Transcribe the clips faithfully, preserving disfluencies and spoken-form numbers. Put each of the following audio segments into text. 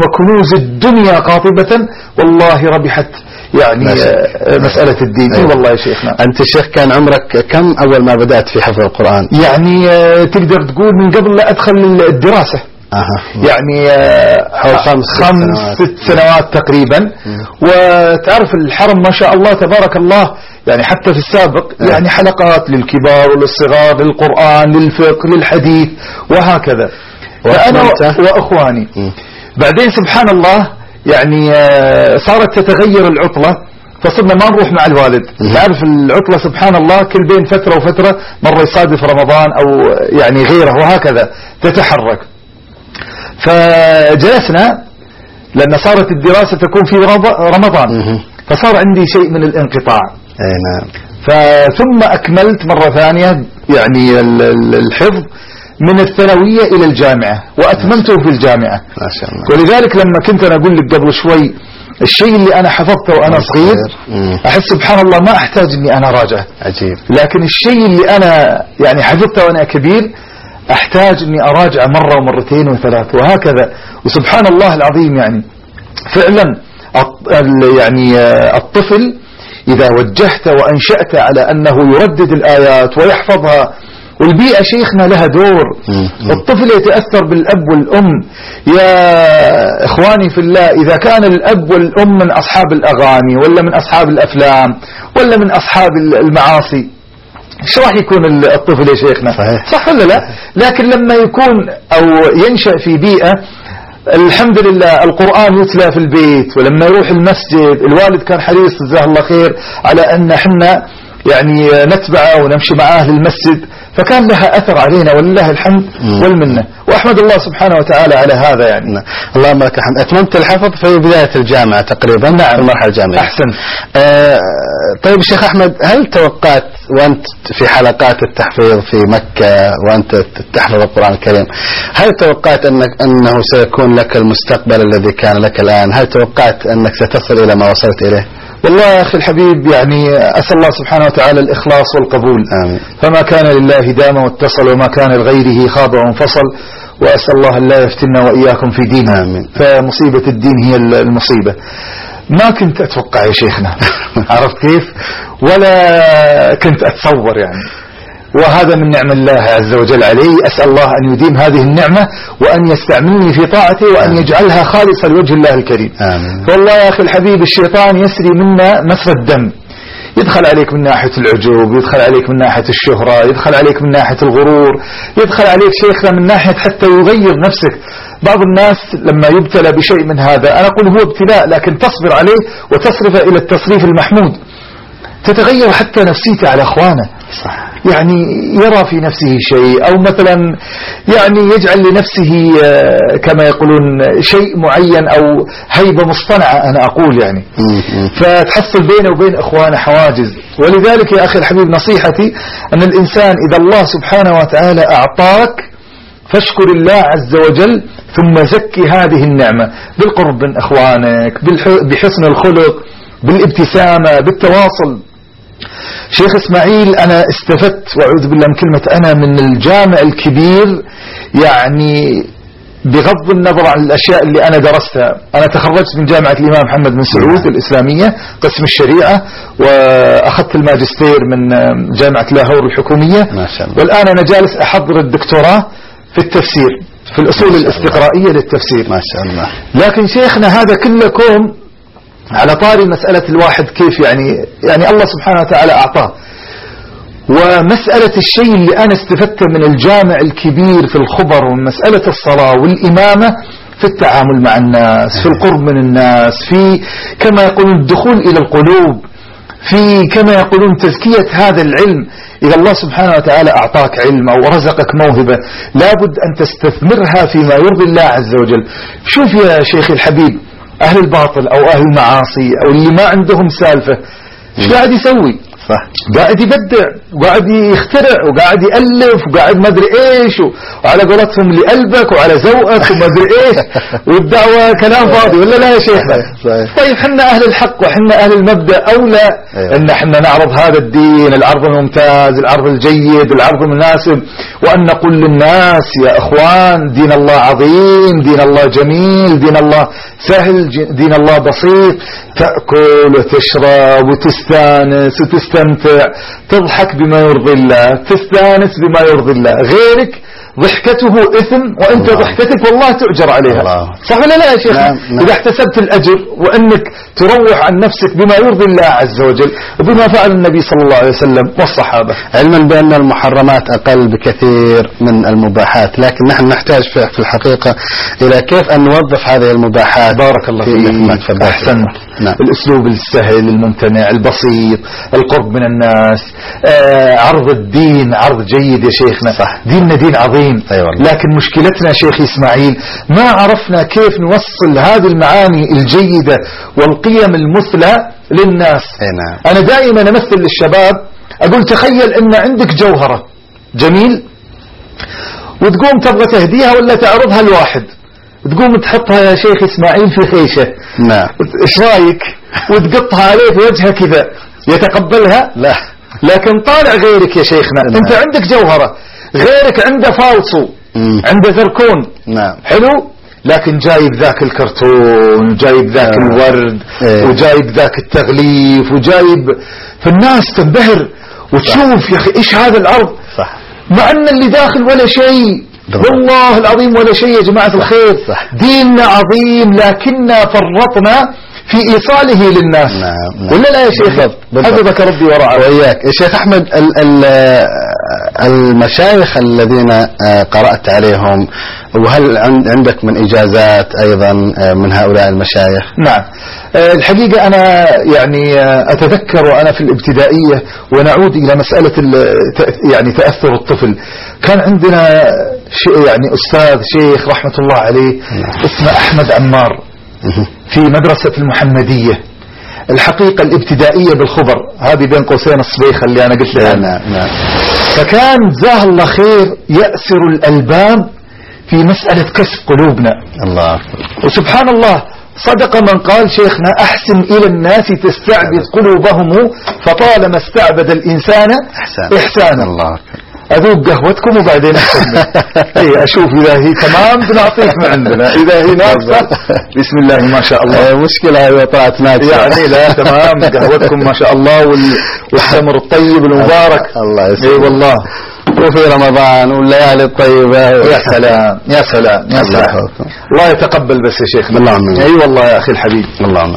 وكنوز الدنيا قاطبة والله ربحت يعني مسألة الدين. أيوة. والله يا شيخنا. أنت شيخ كان عمرك كم أول ما بدأت في حفظ القرآن؟ يعني تقدر تقول من قبل لا أدخل الدراسة. أه. يعني حول خمس, خمس ست سنوات تقريبا. م. وتعرف الحرم ما شاء الله تبارك الله يعني حتى في السابق أه. يعني حلقات للكبار وللصغار، للقرآن، للفقه، للحديث وهكذا. فأنا وأخواني. م. بعدين سبحان الله يعني صارت تتغير العطلة، فصرنا ما نروح مع الوالد. تعرف العطلة سبحان الله كل بين فترة وفترة مرة يصادف رمضان أو يعني غيره وهكذا تتحرك. فجلسنا لأن صارت الدراسة تكون في رمضان، فصار عندي شيء من الانقطاع. أي نعم. فثم أكملت مرة ثانية يعني الحفظ من الثانوية إلى الجامعة وأتممته في الجامعة ما شاء الله. ولذلك لما كنت أنا أقول لك قبل شوي الشيء اللي أنا حفظته وأنا صغير أحس سبحان الله ما أحتاج أني أنا راجع. عجيب. لكن الشيء اللي أنا يعني حفظته وأنا كبير أحتاج أني أراجع مرة ومرتين وثلاث وهكذا. وسبحان الله العظيم يعني فعلا يعني الطفل إذا وجهت وأنشأت على أنه يردد الآيات ويحفظها، والبيئة شيخنا لها دور. الطفل يتأثر بالأب والأم. يا إخواني في الله، إذا كان الأب والأم من أصحاب الأغاني ولا من أصحاب الأفلام ولا من أصحاب المعاصي، ايش راح يكون الطفل يا شيخنا؟ صحيح. صح ولا لا؟ لكن لما يكون أو ينشأ في بيئة الحمد لله القرآن يتلى في البيت، ولما يروح المسجد الوالد كان حريص جزاه الله خير على أن احنا يعني نتبعه ونمشي مع أهل المسجد، فكان لها أثر علينا ولله الحمد والمنة، وأحمد الله سبحانه وتعالى على هذا يعني. اللهم لك الحمد. أتممت الحفظ في بداية الجامعة تقريبا. نعم. في المرحلة الجامعية. أحسن. آه طيب شيخ أحمد، هل توقعت وأنت في حلقات التحفيظ في مكة وأنت تحفظ القرآن الكريم، هل توقعت أنك أنه سيكون لك المستقبل الذي كان لك الآن؟ هل توقعت أنك ستصل إلى ما وصلت إليه؟ والله يا أخي الحبيب يعني أسأل الله سبحانه وتعالى الإخلاص والقبول. آمين. فما كان لله دام واتصل وما كان لغيره خاب وانفصل، وأسأل الله أن لا يفتنا وإياكم في ديننا. آمين. فمصيبة الدين هي المصيبة. ما كنت أتوقع يا شيخنا عرفت كيف؟ ولا كنت أتصور يعني، وهذا من نعم الله عز وجل علي. أسأل الله أن يديم هذه النعمة وأن يستعملني في طاعته وأن يجعلها خالصة لوجه الله الكريم. آمين. فالله يا أخي الحبيب الشيطان يسري منا مسرى الدم، يدخل عليك من ناحية العجوب، يدخل عليك من ناحية الشهرة، يدخل عليك من ناحية الغرور، يدخل عليك شيخنا من ناحية حتى يغير نفسك. بعض الناس لما يبتلى بشيء من هذا، أنا أقول هو ابتلاء لكن تصبر عليه وتصرف إلى التصريف المحمود، تتغير حتى نفسيته على أخوانه. صح. يعني يرى في نفسه شيء، أو مثلا يعني يجعل لنفسه كما يقولون شيء معين أو هيبة مصطنعة أنا أقول يعني، فتحصل بينه وبين إخوانه حواجز. ولذلك يا أخي الحبيب نصيحتي أن الإنسان إذا الله سبحانه وتعالى أعطاك فاشكر الله عز وجل، ثم زكي هذه النعمة بالقرب من إخوانك، بحسن الخلق، بالابتسامة، بالتواصل. شيخ إسماعيل أنا استفدت وأعوذ بالله من كلمة أنا من الجامع الكبير، يعني بغض النظر عن الأشياء اللي أنا درستها. أنا تخرجت من جامعة الإمام محمد بن سعود الإسلامية قسم الشريعة، وأخذت الماجستير من جامعة لاهور الحكومية، ما شاء الله. والآن أنا جالس أحضر الدكتوراه في التفسير، في الأصول الاستقرائية للتفسير. ما شاء الله. لكن شيخنا هذا كلكم على طاري مسألة الواحد كيف يعني يعني الله سبحانه وتعالى أعطاه. ومسألة الشيء اللي أنا استفدته من الجامع الكبير في الخبر ومسألة الصلاة والإمامة في التعامل مع الناس، في القرب من الناس، في كما يقولون الدخول إلى القلوب، في كما يقولون تزكية هذا العلم. إذا الله سبحانه وتعالى أعطاك علم أو رزقك موهبة لابد أن تستثمرها فيما يرضي الله عز وجل. شوف يا شيخي الحبيب أهل الباطل أو أهل المعاصي أو اللي ما عندهم سالفة ايش قاعد يسوي؟ صح. قاعد يبدع وقاعد يخترع وقاعد يألف وقاعد ما ادري ايش، وعلى قولتهم لقلبك وعلى ذوقك وما ادري ايش، والدعوة كلام فاضي ولا لا يا شيخنا؟ طيب حنا اهل الحق وحنا اهل المبدأ اولى أيوة. ان احنا نعرض هذا الدين، العرض الممتاز، العرض الجيد، العرض المناسب، وان نقول للناس يا اخوان دين الله عظيم، دين الله جميل، دين الله سهل، دين الله بسيط، تأكل وتشرب وتستانس وتستمتع، تضحك بما يرضي الله، تستانس بما يرضي الله. غيرك ضحكته إثم وأنت الله. ضحكتك والله تؤجر عليها الله. صح ولا لا يا شيخ؟ نعم نعم. إذا احتسبت الأجر وأنك تروح عن نفسك بما يرضي الله عز وجل وبما فعل النبي صلى الله عليه وسلم والصحابة، علما بأن المحرمات أقل بكثير من المباحات، لكن نحن نحتاج في الحقيقة إلى كيف أن نوظف هذه المباحات. بارك الله فيك. أحسن. نعم. الأسلوب السهل الممتنع البسيط، القرب من الناس، آه عرض الدين عرض جيد يا شيخنا. صح. ديننا دين عظيم. أيوة. لكن مشكلتنا شيخ إسماعيل ما عرفنا كيف نوصل هذه المعاني الجيدة والقيم المثلى للناس. نعم. أنا دائما أمثل للشباب أقول تخيل أن عندك جوهرة جميل وتقوم تبغى تهديها ولا تعرضها لواحد، تقوم تحطها يا شيخ إسماعيل في خيشة. نعم. إيش رأيك؟ وتقطها عليه في وجهه كذا، يتقبلها؟ لا. لكن طالع غيرك يا شيخنا. نعم. أنت عندك جوهرة، غيرك عنده فالصو، مم. عنده زركون. نعم. حلو، لكن جايب ذاك الكرتون وجايب ذاك آه. الورد ايه. وجايب ذاك التغليف وجايب، فالناس تنبهر وتشوف يا أخي إيش هذا العرض. صح. مع أن اللي داخل ولا شيء، والله العظيم ولا شيء يا جماعة الخير. صح. ديننا عظيم لكننا فرطنا في إيصاله للناس. نعم. ولا لا يا شيخ؟ حفظك ربي ورعاك. وإياك يا شيخ أحمد. ال ال المشايخ الذين قرأت عليهم، وهل عندك من إجازات أيضا من هؤلاء المشايخ؟ نعم. الحقيقة أنا يعني أتذكر وأنا في الابتدائية، ونعود إلى مسألة يعني تأثر الطفل، كان عندنا يعني أستاذ شيخ رحمة الله عليه اسمه أحمد عمار في مدرسة المحمدية، الحقيقة الابتدائية بالخبر، هذه بين قوسين الصبيخة اللي أنا قلت لها. نعم نعم. فكان جزاه الله خير يأسر الألباب في مسألة كسب قلوبنا. الله. وسبحان الله صدق من قال شيخنا أحسن إلى الناس تستعبد قلوبهم فطالما استعبد الإنسان إحسان. إحسانا. الله. أذوق قهوتكم وبعدين أكمل. إيه أشوف إذا هي تمام بنعطيك من عندنا، إذا هي ناقصة بسم الله ما شاء الله. مشكلة إذا طلعت ناقصة يعني لا تمام قهوتكم ما شاء الله والتمر الطيب المبارك. الله يسلمك. إيه والله. وفي رمضان والليالي الطيبة. يا سلام يا سلام يا سلام. الله يتقبل بس يا شيخنا. اللهم. أي والله يا أخي الحبيب. اللهم.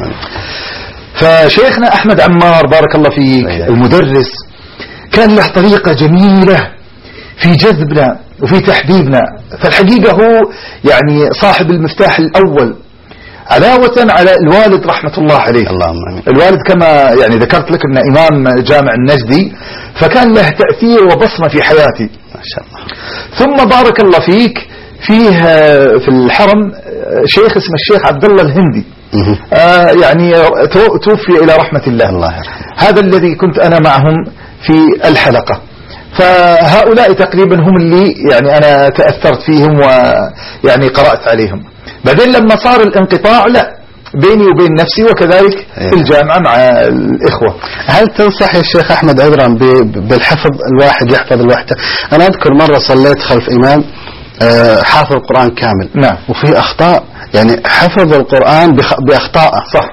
فشيخنا أحمد عمار بارك الله فيك المدرس كان له طريقة جميلة في جذبنا وفي تحبيبنا، فالحقيقة هو يعني صاحب المفتاح الأول علاوة على الوالد رحمة الله عليه. اللهم. الوالد كما يعني ذكرت لك أنه إمام جامع النجدي، فكان له تأثير وبصمة في حياتي ما شاء الله. ثم بارك الله فيك فيه في الحرم شيخ اسمه الشيخ عبد الله الهندي، آه يعني توفي إلى رحمة الله. الله يرحمه. هذا الذي كنت أنا معهم في الحلقة، فهؤلاء تقريبا هم اللي يعني أنا تأثرت فيهم ويعني قرأت عليهم. بعدين لما صار الانقطاع لا بيني وبين نفسي وكذلك في الجامعة مع الإخوة. هل تنصح يا شيخ أحمد عذرا بالحفظ، الواحد يحفظ الوحدة؟ أنا أذكر مرة صليت خلف إمام حافظ القرآن كامل. نعم. وفي أخطاء، يعني حفظ القرآن بأخطائه. صح.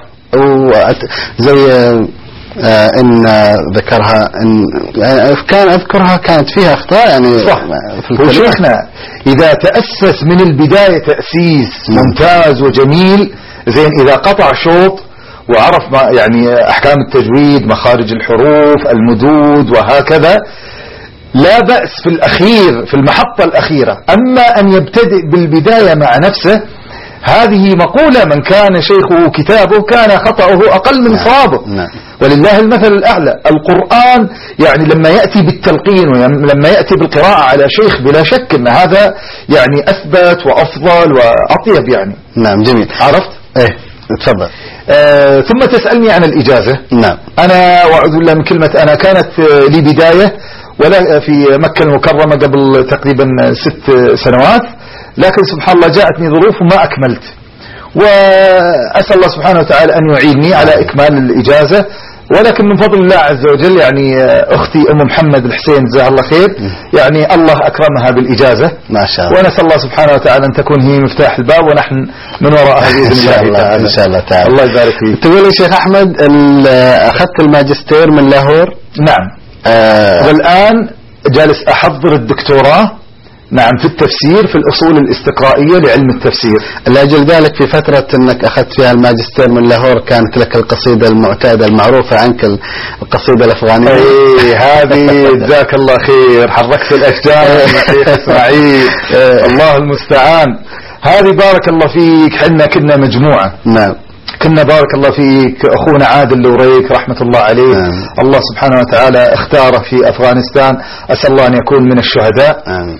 زي آه إن ذكرها إن يعني كان أذكرها كانت فيها أخطاء يعني. صح. وشيخنا إذا تأسس من البداية تأسيس ممتاز وجميل زين، إذا قطع شوط وعرف ما يعني أحكام التجويد، مخارج الحروف، المدود وهكذا، لا بأس في الأخير في المحطة الأخيرة. أما أن يبتدئ بالبداية مع نفسه، هذه مقولة من كان شيخه كتابه كان خطأه أقل من صوابه. نعم. ولله المثل الأعلى. القرآن يعني لما يأتي بالتلقين ولما يأتي بالقراءة على شيخ بلا شك أن هذا يعني أثبت وأفضل وأطيب يعني. نعم جميل. عرفت؟ إيه تفضل. آه ثم تسألني عن الإجازة. نعم. أنا وأعوذ بالله من كلمة أنا، كانت لي بداية ولا في مكة المكرمة قبل تقريبا ست سنوات، لكن سبحان الله جاءتني ظروف وما أكملت، وأسأل الله سبحانه وتعالى أن يعيني على إكمال الإجازة، ولكن من فضل الله عز وجل يعني أختي أم محمد الحسين جزاها الله خير، يعني الله أكرمها بالإجازة ما شاء الله، ونسأل الله سبحانه وتعالى أن تكون هي مفتاح الباب ونحن من وراءها بإذن الله تعالى. إن شاء الله تعالى. الله يبارك فيك. تقول يا شيخ أحمد أخذت الماجستير من لاهور؟ نعم. آه والآن جالس أحضر الدكتوراه، نعم، في التفسير في الأصول الاستقرائية لعلم التفسير. لأجل ذلك في فترة أنك أخذت فيها الماجستير من لاهور كانت لك القصيدة المعتادة المعروفة عنك، القصيدة الأفغانية. اي هذه جزاك الله خير، حركت الأشجار يا شيخ إسماعيل. الله المستعان. هذه بارك الله فيك، حنا كنا مجموعة. نعم. كنا بارك الله فيك أخونا عادل لوريك رحمة الله عليه. آمين. الله سبحانه وتعالى اختاره في أفغانستان، أسأل الله أن يكون من الشهداء. آمين.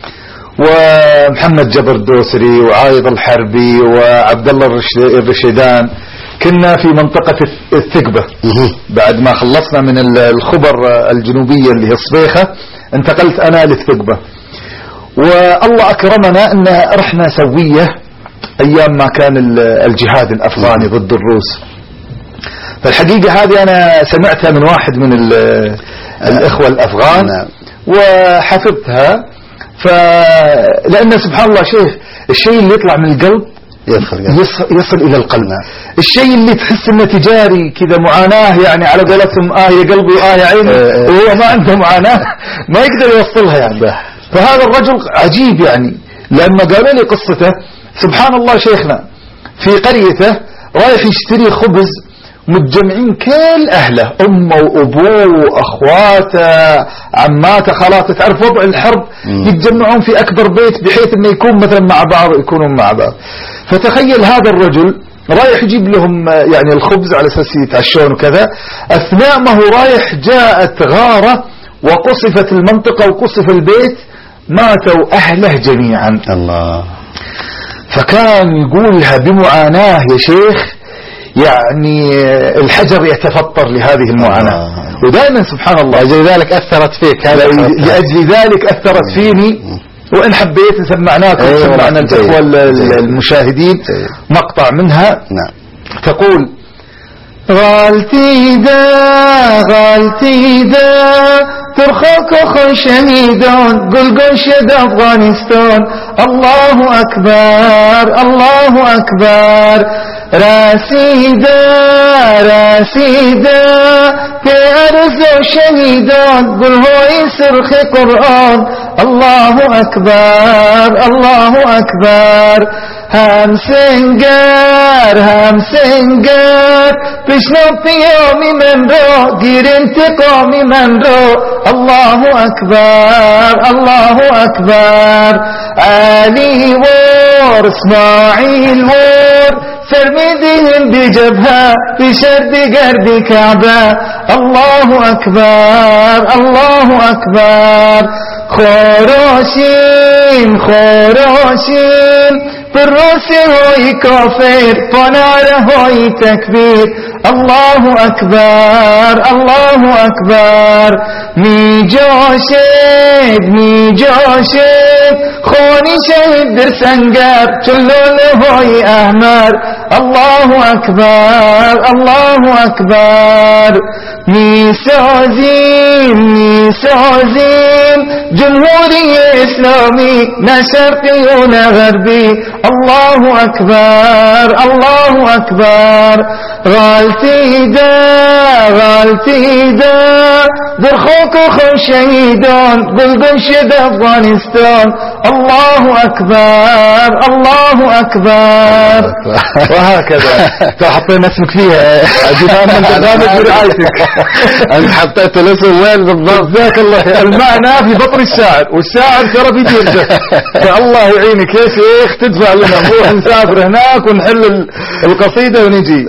ومحمد جبر الدوسري وعايض الحربي وعبد الله الرشيدان. كنا في منطقة الثقبة بعد ما خلصنا من الخبر الجنوبية اللي هي الصبيخة، انتقلت أنا للثقبة، والله أكرمنا أن رحنا سوية أيام ما كان الجهاد الأفغاني ضد الروس. فالحقيقة هذه أنا سمعتها من واحد من الإخوة الأفغان وحفظتها، فلأن سبحان الله شيخ الشيء اللي يطلع من القلب يصل, يصل إلى القلب. الشيء اللي تحس انه تجاري كذا معاناة، يعني على قولتهم آه يا قلبي وآه يا عيني، وهو ما عنده معاناة ما يقدر يوصلها يعني. فهذا الرجل عجيب يعني، لما قالوا لي قصته سبحان الله شيخنا في قريته رايح يشتري خبز، متجمعين كل أهله، أمه وأبوه وأخواته عماته خالاته، تعرف وضع الحرب يتجمعون في أكبر بيت بحيث أنه يكون مثلا مع بعض يكونون مع بعض. فتخيل هذا الرجل رايح يجيب لهم يعني الخبز على أساس يتعشون وكذا، أثناء ما هو رايح جاءت غارة وقصفت المنطقة وقصف البيت، ماتوا أهله جميعا. الله. فكان يقولها بمعاناة يا شيخ، يعني الحجر يتفطر لهذه المعاناة. ودائما سبحان الله لأجل ذلك أثرت فيك، هذا لأجل ذلك أثرت فيني، وإن حبيت سمعناكم أيوة سمعنا الإخوة المشاهدين مقطع منها. نعم. تقول: غالتي دا غالتي دا ترخاك خشميدان قل قشد أفغانستان، الله أكبر الله أكبر، راسيدا راسيدا في أرز شهيدان قل هو يسرخ قرآن، الله أكبر الله أكبر، هم سنگر هم سنگر پیشنهاد پیامی من رو گیر انتقامی من رو، الله أكبر الله أكبر، علي ور اسماعيل ور فرميدهم بجبهة في شرد قرب كعبة، الله أكبر الله أكبر، خراشين خراشين بالروس هوي كافر فنار هوي تكبير، الله أكبر الله أكبر، می جاشد می جاشد خونی شهید در سنگر چلول هوی احمر، الله أكبر الله أكبر، می سازیم می سازیم جمهوری اسلامی نه شرقی و نه غربی، الله أكبر الله أكبر، غالتي دا غالتي دا در خوك خو شهيدان قل قنشد أفغانستان، الله أكبر الله أكبر. وهكذا حطينا اسمك فيها جبان من برنامج برعايتك. أنت حطيت الاسم وين بالضبط؟ جزاك الله. المعنى في بطن الشاعر، والشاعر ترى بيدير، فالله يعينك يا شيخ، تدفع لنا نروح نسافر هناك ونحل القصيدة ونجي إن شاء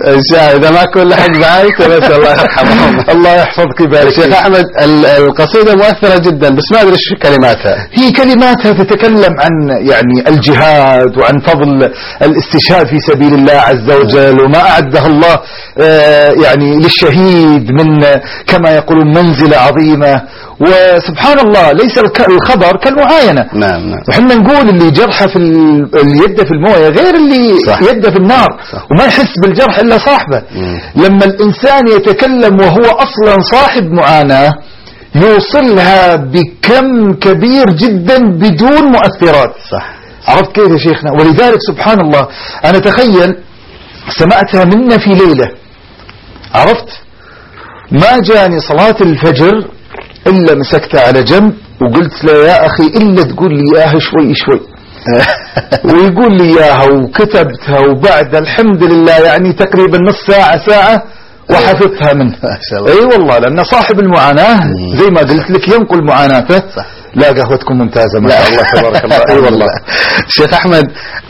لا إذا ما كل لحق بعائلته بس الله يرحمهم. الله يحفظك ويبارك شيخ أحمد القصيدة مؤثرة جدا بس ما أدري إيش كلماتها. هي كلماتها تتكلم عن يعني الجهاد وعن فضل الاستشهاد في سبيل الله عز وجل وما أعده الله يعني للشهيد من كما يقولون منزلة عظيمة. وسبحان الله ليس الخبر كالمعاينة. نعم نعم. وحنا نقول اللي جرحه في اليد في المويه غير اللي صح. يده في النار صح. وما يحس بالجرح إلا صاحبه. مم. لما الإنسان يتكلم وهو أصلا صاحب معاناة يوصلها بكم كبير جدا بدون مؤثرات. صح. عرفت كيف يا شيخنا؟ ولذلك سبحان الله أنا تخيل سمعتها منا في ليلة، عرفت ما جاني صلاة الفجر إلا مسكتها على جنب وقلت له يا أخي إلا تقول لي إياها شوي شوي ويقول لي إياها وكتبتها وبعد الحمد لله يعني تقريبا نص ساعة ساعة وحفظتها منه. اي والله لأن صاحب المعاناة زي ما قلت لك ينقل معاناته. لا قهوتكم ممتازة ما شاء الله تبارك الله. اي والله. شيخ أحمد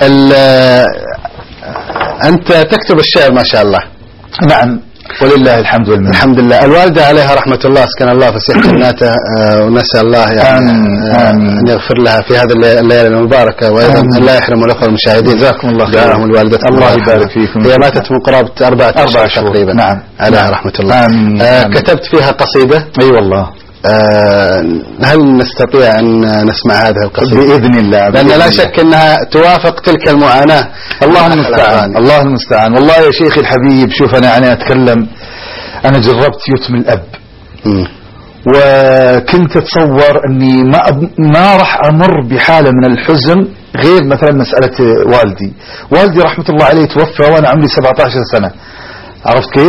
أنت تكتب الشعر ما شاء الله. نعم ولله الحمد والمنة. الحمد لله. الوالدة عليها رحمة الله اسكن الله فسيح جناته ونسأل الله يعني أن يغفر لها في هذه الليلة المباركة وأيضا أن لا يحرم الأخوة المشاهدين. جزاكم الله خير. دعاهم الوالدة الله يبارك فيكم. هي ماتت من قرابة أربعة أشهر تقريبا. نعم. عليها رحمة الله. آمين. آه كتبت فيها قصيدة. أي والله. آه هل نستطيع أن نسمع هذه القصيدة؟ بإذن الله. لأن لا شك أنها توافق تلك المعاناة. الله المستعان. الله المستعان. والله يا شيخي الحبيب شوف أنا يعني أتكلم أنا جربت يتم الأب. م. وكنت أتصور أني ما أب... ما راح أمر بحالة من الحزن غير مثلا مسألة والدي. والدي رحمة الله عليه توفى وأنا عمري سبعة عشر سنة، عرفت كيف؟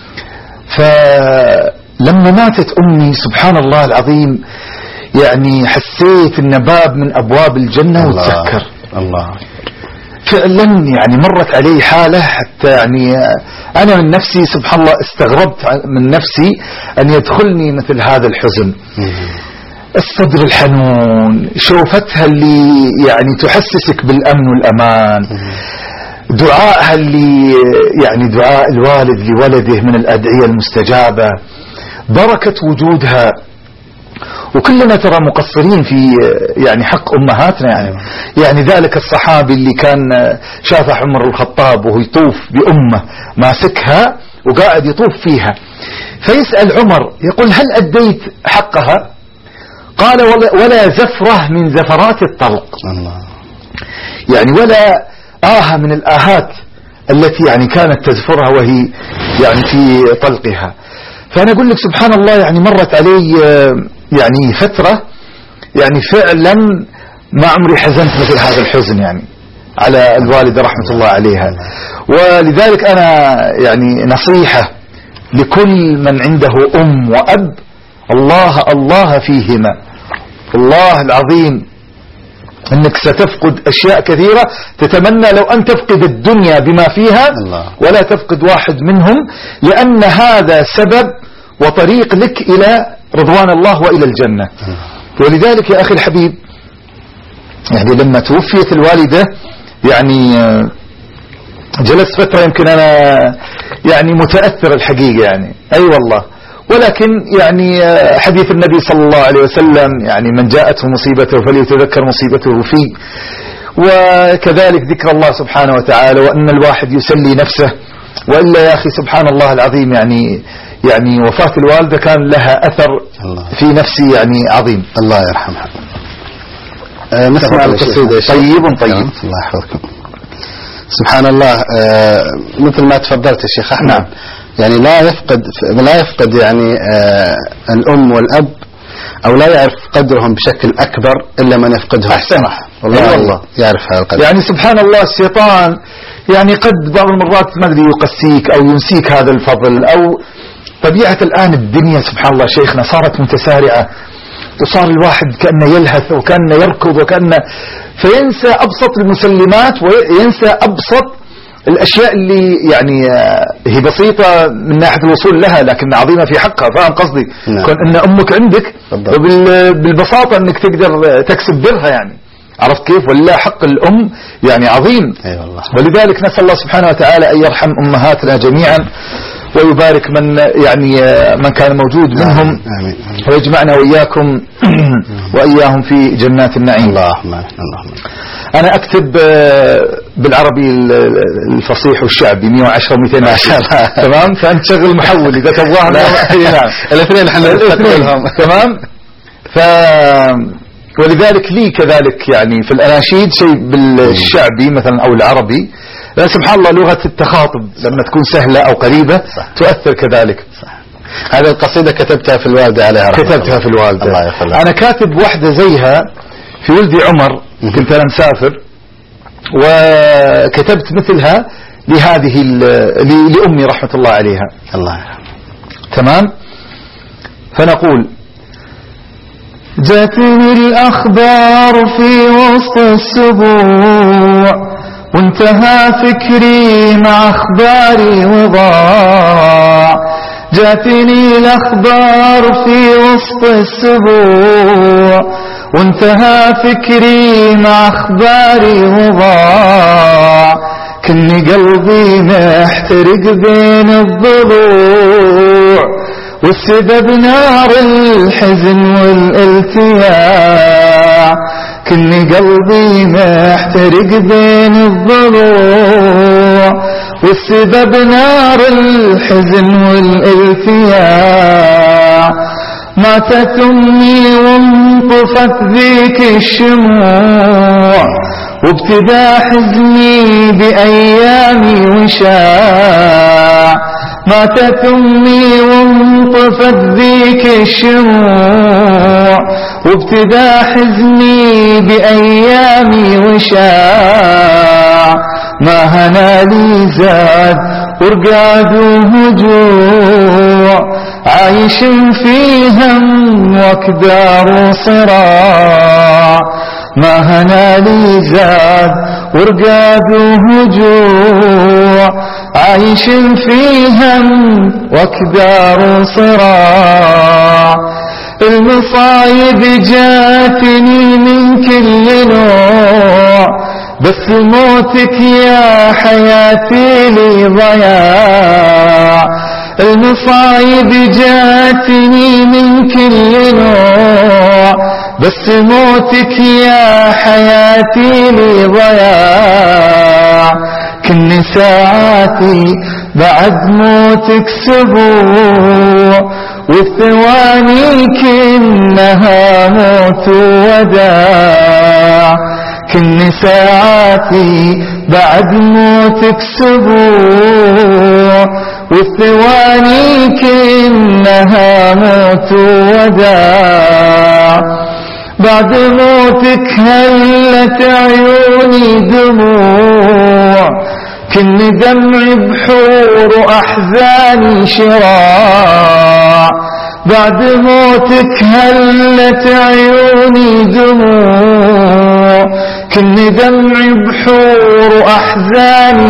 فلما ماتت أمي سبحان الله العظيم يعني حسيت أن باب من أبواب الجنة وتسكر. الله فعلا يعني مرت علي حالة حتى يعني أنا من نفسي سبحان الله استغربت من نفسي أن يدخلني مثل هذا الحزن. الصدر الحنون شوفتها اللي يعني تحسسك بالأمن والأمان، دعائها اللي يعني دعاء الوالد لولده من الأدعية المستجابة، بركة وجودها. وكلنا ترى مقصرين في يعني حق أمهاتنا يعني. يعني ذلك الصحابي اللي كان شاف عمر الخطاب وهو يطوف بأمه ماسكها وقاعد يطوف فيها فيسأل عمر يقول هل أديت حقها؟ قال ولا زفرة من زفرات الطلق. الله. يعني ولا آهة من الآهات التي يعني كانت تزفرها وهي يعني في طلقها. فأنا أقول لك سبحان الله يعني مرت علي يعني فترة يعني فعلا ما عمري حزنت مثل هذا الحزن يعني على الوالدة رحمة الله عليها. ولذلك أنا يعني نصيحة لكل من عنده أم وأب الله الله فيهما. الله العظيم أنك ستفقد أشياء كثيرة تتمنى لو أن تفقد الدنيا بما فيها ولا تفقد واحد منهم، لأن هذا سبب وطريق لك إلى رضوان الله وإلى الجنة. ولذلك يا أخي الحبيب يعني لما توفيت الوالدة يعني جلست فترة يمكن أنا يعني متأثر الحقيقة يعني أي أيوة والله. ولكن يعني حديث النبي صلى الله عليه وسلم يعني من جاءته مصيبته فليتذكر مصيبته فيه، وكذلك ذكر الله سبحانه وتعالى وأن الواحد يسلي نفسه. وإلا يا أخي سبحان الله العظيم يعني يعني وفاة الوالدة كان لها أثر في نفسي يعني عظيم. الله يرحمها. أه نسمع القصيدة. طيب طيب. الله يحفظكم. سبحان الله. أه مثل ما تفضلت يا شيخ أحمد. نعم. يعني لا يفقد لا يفقد يعني أه الأم والأب أو لا يعرف قدرهم بشكل أكبر إلا من يفقدهم. أحسن والله والله يعرف هذا القدر. يعني سبحان الله الشيطان يعني قد بعض المرات ما أدري يقسيك أو ينسيك هذا الفضل. أو طبيعة الآن الدنيا سبحان الله شيخنا صارت متسارعة وصار الواحد كأنه يلهث وكأنه يركض وكأنه فينسى أبسط المسلمات وينسى أبسط الأشياء اللي يعني هي بسيطة من ناحية الوصول لها لكن عظيمة في حقها. فاهم قصدي؟ نعم. كون أن أمك عندك وبالبساطة أنك تقدر تكسب برها يعني عرفت كيف؟ ولله حق الأم يعني عظيم. أي والله. ولذلك نسأل الله سبحانه وتعالى أن يرحم أمهاتنا جميعا ويبارك من يعني من كان موجود منهم. آمين. ويجمعنا وإياكم وإياهم في جنات النعيم. اللهم اللهم. أنا أكتب بالعربي الفصيح والشعبي مئة وعشرة ومئتين وعشرين تمام. فأنت شغل محول إذا تبغاها. نعم الاثنين احنا نستقبلهم. تمام. ف ولذلك لي كذلك يعني في الأناشيد شيء بالشعبي مثلا أو العربي، لأن سبحان الله لغة التخاطب لما تكون سهلة أو قريبة صح. تؤثر كذلك. صح. هذه القصيدة كتبتها في الوالدة عليها رحمة الله. كتبتها في الوالدة. الله يخليك. أنا كاتب واحدة زيها في ولدي عمر. كنت أنا مسافر وكتبت مثلها لهذه لأمي رحمة الله عليها. الله يرحمه. تمام. فنقول: جاتني الأخبار في وسط السبوع وانتهى فكري مع أخباري وضاع. جاتني الأخبار في وسط السبوع وانتهى فكري مع أخباري وضاع. كني قلبي محترق بين الضلوع والسبب نار الحزن والالتياع. كني قلبي محترق بين الضلوع والسبب نار الحزن والالتياع. ماتت أمي وانطفت ذيك الشموع وابتدى حزني بأيامي وشاع. ماتت أمي وانطفت ذيك الشموع وابتدى حزني بأيامي وشاع. ما هنا لي زاد ورقاد وهجوع عايش في هم وكدار وصراع. ما هنا لي زاد ورقاد وهجوع عايش في هم وكدار وصراع. المصايب جاتني من كل نوع بس موتك يا حياتي لي ضياع. المصايب جاتني من كل نوع بس موتك يا حياتي لي ضياع. كن ساعاتي بعد موتك سبوع والثواني كنها موت وداع. كن ساعاتي بعد موتك سبوع والثواني كنها موت وداع. بعد موتك هلت عيوني دموع كن دمعي بحور وأحزاني شراع. بعد موتك هلت عيوني دموع كن دمعي بحور وأحزاني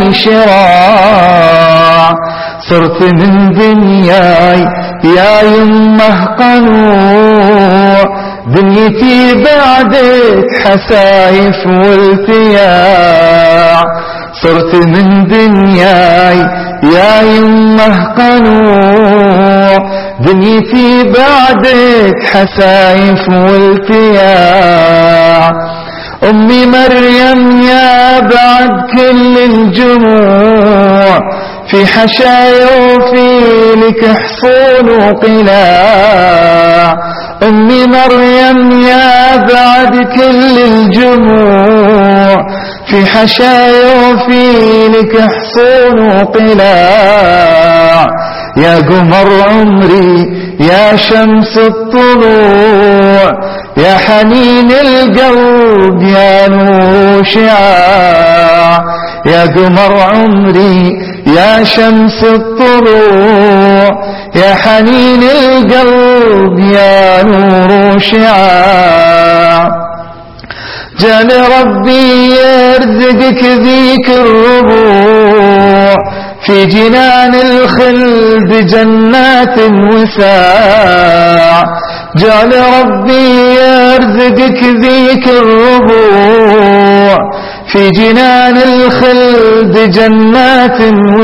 شراع. صرت من دنياي يا يمه قنوع دنيتي بعدك حسايف والتياع. صرت من دنياي يا يمه قنوع دنيتي بعدك حسايف والتياع. أمي مريم يا بعد كل الجموع في حشايا وفي لك حصون وقلاع. أمي مريم يا بعد كل الجموع في حشايا وفي لك حصون وقلاع. يا قمر عمري يا شمس الطلوع يا حنين القلب يا نور شعاع. يا قمر عمري يا شمس الطلوع يا حنين القلب يا نور شعاع. جعل ربي يرزقك ذيك الربوع في جنان الخلد جنات وساع. جعل ربي يرزقك ذيك الربوع في جنان الخلد جنات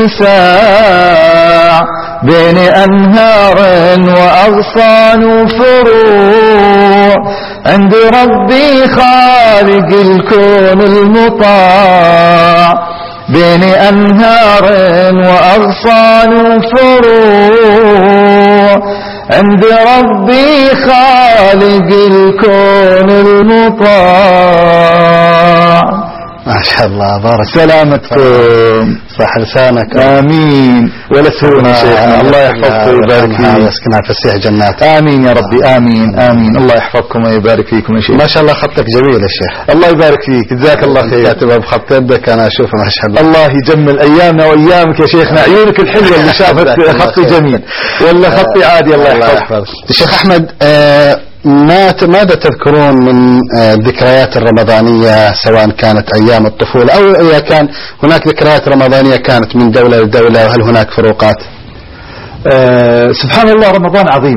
وساع بين أنهار وأغصان وفروع عند ربي خالق الكون المطاع بين أنهار وأغصان وفروع عند ربي خالق الكون المطاع. ما شاء الله بارك سلامتكم صح لسانك آمين ولا سونا شيخنا الله يحفظك ويبارك فيك ويسكنها فسيح جنات آمين يا ربي آمين آمين الله يحفظكم ويبارك فيكم يا شيخ. ما شاء الله خطك جميل يا شيخ الله يبارك فيك جزاك الله خير. كاتبها بخط يدك أنا أشوفه ما شاء الله. الله يجمل أيامنا وأيامك يا شيخنا عيونك الحلوة اللي شافت خطي جميل ولا خطي عادي الله يحفظك. الشيخ أحمد آه ما ماذا تذكرون من الذكريات الرمضانية سواء كانت أيام الطفولة أو إذا كان هناك ذكريات رمضانية كانت من دولة لدولة وهل هناك فروقات؟ أه سبحان الله رمضان عظيم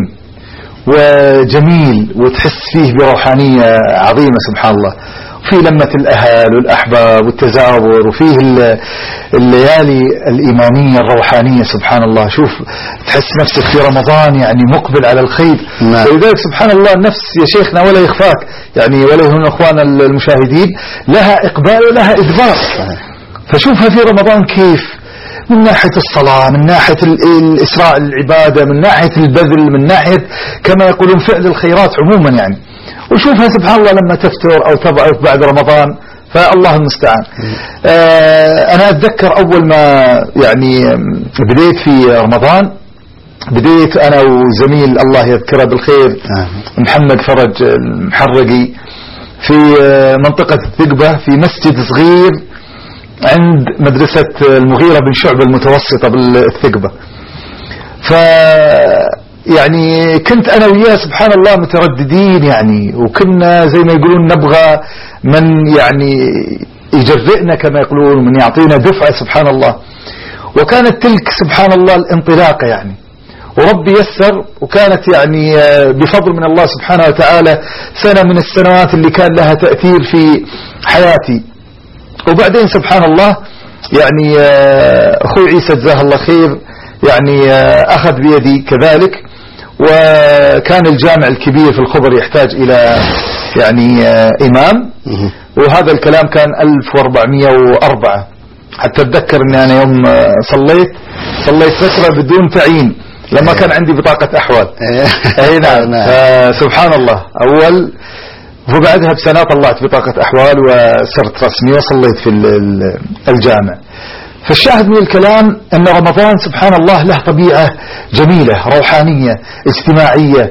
وجميل وتحس فيه بروحانية عظيمة سبحان الله وفي لمة الأهل والأحباب والتزاور وفيه الليالي الإيمانية الروحانية سبحان الله. شوف تحس نفسك في رمضان يعني مقبل على الخير ولذلك سبحان الله النفس يا شيخنا ولا يخفاك يعني ولا يهون أخوانا المشاهدين لها إقبال ولها إدبار. فشوفها في رمضان كيف من ناحية الصلاة من ناحية الإسراء العبادة من ناحية البذل من ناحية كما يقولون فعل الخيرات عموما يعني. وشوفها سبحان الله لما تفتر أو تضعف بعد رمضان فالله المستعان. آه أنا أتذكر أول ما يعني بديت في رمضان بديت أنا وزميل الله يذكره بالخير محمد فرج المحرقي في منطقة الثقبة في مسجد صغير عند مدرسة المغيرة بن شعبة المتوسطة بالثقبة. ف يعني كنت أنا وياه سبحان الله مترددين يعني وكنا زي ما يقولون نبغى من يعني يجرئنا كما يقولون من يعطينا دفعة سبحان الله. وكانت تلك سبحان الله الانطلاقة يعني وربي يسر وكانت يعني بفضل من الله سبحانه وتعالى سنة من السنوات اللي كان لها تأثير في حياتي. وبعدين سبحان الله يعني أخوي عيسى جزاه الله خير يعني أخذ بيدي كذلك وكان الجامع الكبير في الخبر يحتاج إلى يعني إمام وهذا الكلام كان ألف وأربعمائة وأربعة حتى أتذكر أن أنا يوم صليت صليت فترة بدون تعيين لما كان عندي بطاقة أحوال. أي نعم سبحان الله أول وبعدها بسنة طلعت بطاقة أحوال وصرت رسمي وصليت في الجامع. فالشاهد من الكلام أن رمضان سبحان الله له طبيعة جميلة روحانية اجتماعية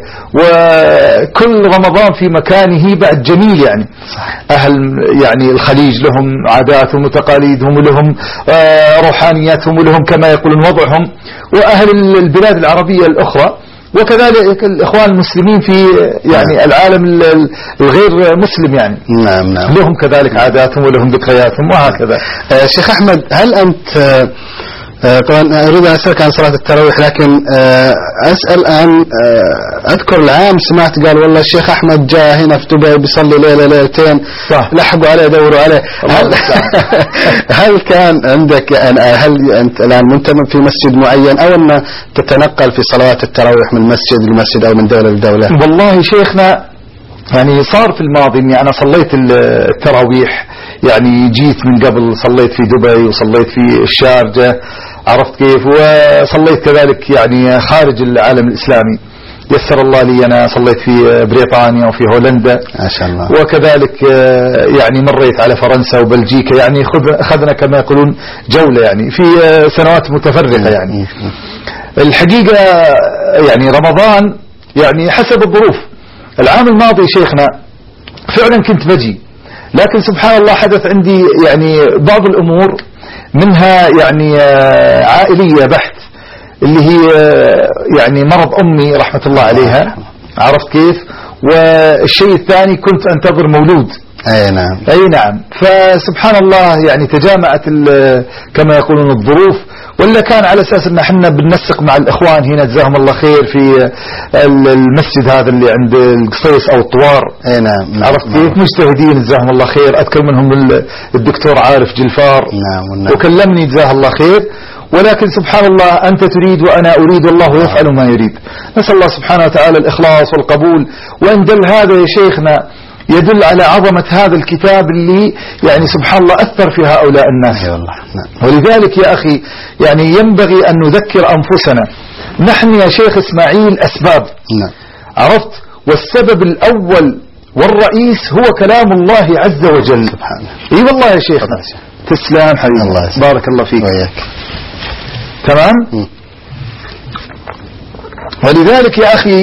وكل رمضان في مكانه بعد جميل يعني. أهل يعني الخليج لهم عاداتهم وتقاليدهم ولهم روحانياتهم ولهم كما يقولون وضعهم وأهل البلاد العربية الأخرى وكذلك الإخوان المسلمين في يعني العالم الغير مسلم يعني نعم نعم لهم كذلك عاداتهم ولهم ذكرياتهم وهكذا. آه شيخ أحمد هل أنت آه طبعا أريد أن أسألك عن صلاة التراويح لكن آه أسأل عن آه أذكر العام سمعت قال والله الشيخ أحمد جاء هنا في دبي بيصلي ليلة ليلتين لحقوا عليه دوروا عليه. هل, هل كان عندك هل أنت الآن منتمي في مسجد معين أو أن تتنقل في صلوات التراويح من مسجد لمسجد أو من دولة لدولة؟ والله شيخنا يعني صار في الماضي أني أنا صليت التراويح يعني جيت من قبل صليت في دبي وصليت في الشارجة عرفت كيف وصليت كذلك يعني خارج العالم الإسلامي يسر الله لي أنا صليت في بريطانيا وفي هولندا ما شاء الله وكذلك يعني مريت على فرنسا وبلجيكا يعني أخذنا كما يقولون جولة يعني في سنوات متفرقة يعني. الحقيقة يعني رمضان يعني حسب الظروف. العام الماضي شيخنا فعلا كنت بجي لكن سبحان الله حدث عندي يعني بعض الأمور منها يعني عائلية بحت اللي هي يعني مرض أمي رحمة الله عليها عرفت كيف. والشيء الثاني كنت أنتظر مولود أي نعم أي نعم. فسبحان الله يعني تجامعت كما يقولون الظروف، ولا كان على أساس أن احنا بننسق مع الإخوان هنا جزاهم الله خير في المسجد هذا اللي عند القصيص أو الطوار. أي نعم. عرفت كيف؟ مجتهدين جزاهم الله خير. أذكر منهم الدكتور عارف جلفار. نعم. وكلمني جزاه الله خير. ولكن سبحان الله أنت تريد وأنا أريد والله يفعل ما يريد. نسأل الله سبحانه وتعالى الإخلاص والقبول. وإن دل هذا يا شيخنا يدل على عظمة هذا الكتاب اللي يعني سبحان الله أثر في هؤلاء الناس. والله. ولذلك يا أخي يعني ينبغي أن نذكر أنفسنا نحن يا شيخ إسماعيل أسباب. نعم. عرفت؟ والسبب الأول والرئيس هو كلام الله عز وجل. سبحانه. اي والله يا شيخ. تسلم حبيبي. الله بارك الله فيك. وياك. تمام. م. ولذلك يا أخي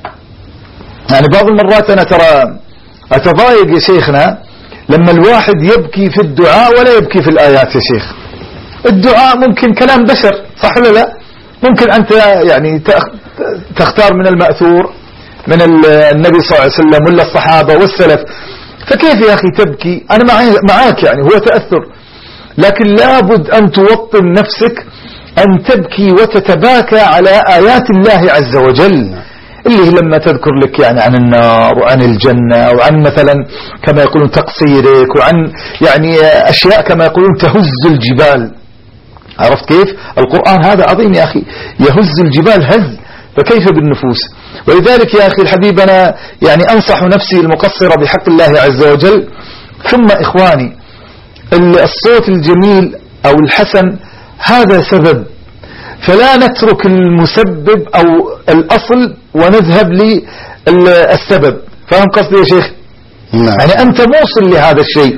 يعني بعض المرات أنا ترى أتضايق يا شيخنا لما الواحد يبكي في الدعاء ولا يبكي في الآيات يا شيخ. الدعاء ممكن كلام بشر صح ولا لا؟ ممكن أنت يعني تختار من المأثور من النبي صلى الله عليه وسلم ولا الصحابة والسلف. فكيف يا أخي تبكي؟ أنا معاك يعني هو تأثر، لكن لابد أن توطن نفسك أن تبكي وتتباكى على آيات الله عز وجل اللي لما تذكر لك يعني عن النار وعن الجنة وعن مثلا كما يقولون تقصيرك وعن يعني أشياء كما يقولون تهز الجبال. عرفت كيف؟ القرآن هذا عظيم يا أخي يهز الجبال هز، فكيف بالنفوس؟ ولذلك يا أخي الحبيب أنا يعني أنصح نفسي المقصرة بحق الله عز وجل. ثم إخواني الصوت الجميل أو الحسن هذا سبب، فلا نترك المسبب أو الأصل ونذهب للسبب. فهم قصدي يا شيخ؟ نعم. يعني أنت موصل لهذا الشيء،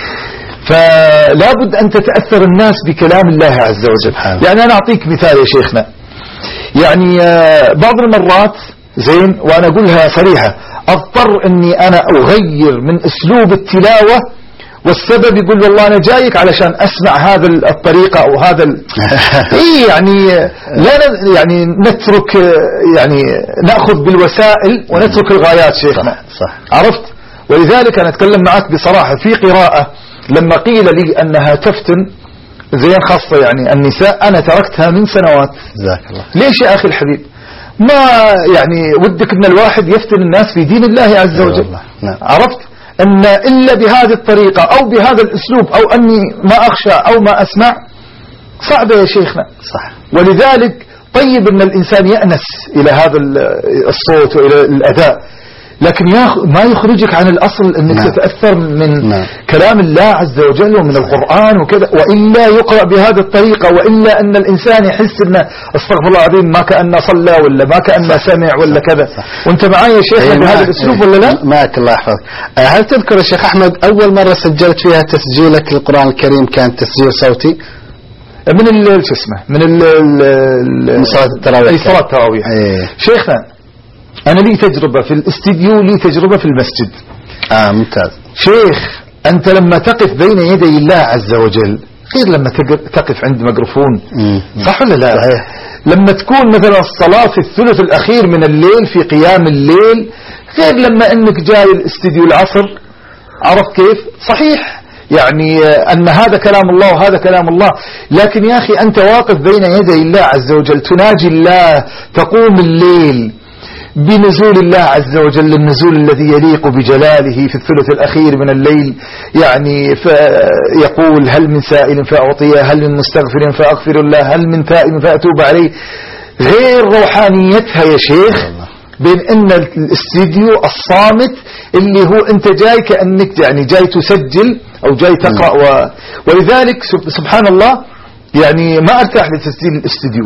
فلا بد أن تتأثر الناس بكلام الله عز وجل. يعني أنا أعطيك مثال يا شيخنا، يعني بعض المرات زين وأنا أقولها صريحة أضطر أني أنا أغير من أسلوب التلاوة، والسبب يقول والله أنا جايك علشان أسمع هذا الطريقة أو هذا ال... إيه يعني لا ن... يعني نترك يعني نأخذ بالوسائل ونترك الغايات شيخنا. صح. صح. عرفت؟ ولذلك أنا أتكلم معك بصراحة في قراءة لما قيل لي أنها تفتن زين خاصة يعني النساء أنا تركتها من سنوات. جزاك الله. ليش يا أخي الحبيب؟ ما يعني ودك أن الواحد يفتن الناس في دين الله عز وجل. نعم. عرفت؟ أن إلا بهذه الطريقة أو بهذا الأسلوب أو أني ما أخشى أو ما أسمع صعبة يا شيخنا. صح. ولذلك طيب أن الإنسان يأنس إلى هذا الصوت وإلى الأداء، لكن ما يخرجك عن الأصل أنك نعم. تتأثر من نعم. كلام الله عز وجل ومن صحيح. القرآن وكذا، وإلا يقرأ بهذه الطريقة، وإلا أن الإنسان يحس أنه استغفر الله العظيم ما كأنه صلى ولا ما كأنه سمع ولا صح. كذا صح. وانت معايا يا شيخ بهذا الأسلوب ولا لا؟ معك الله يحفظك. هل تذكر يا شيخ أحمد أول مرة سجلت فيها تسجيلك للقرآن الكريم كان تسجيل صوتي؟ من ال شو اسمه من ال صلاة التراويح. أي صلاة التراويح. شيخنا أنا لي تجربة في الاستديو، لي تجربة في المسجد. آه ممتاز. شيخ أنت لما تقف بين يدي الله عز وجل غير لما تقف عند ميكروفون، صح ولا لا؟ صحيح. لما تكون مثلا الصلاة في الثلث الأخير من الليل في قيام الليل غير لما أنك جاي الاستديو العصر. عرفت كيف؟ صحيح يعني أن هذا كلام الله وهذا كلام الله، لكن يا أخي أنت واقف بين يدي الله عز وجل تناجي الله، تقوم الليل بنزول الله عز وجل، النزول الذي يليق بجلاله في الثلث الأخير من الليل، يعني فيقول هل من سائل فأعطيه، هل من مستغفر فأغفر الله، هل من تائب فأتوب عليه. غير روحانيتها يا شيخ بين ان الاستديو الصامت اللي هو انت جاي كأنك يعني جاي تسجل او جاي تقرأ و... ولذلك سبحان الله يعني ما ارتاح لتسجيل الاستديو.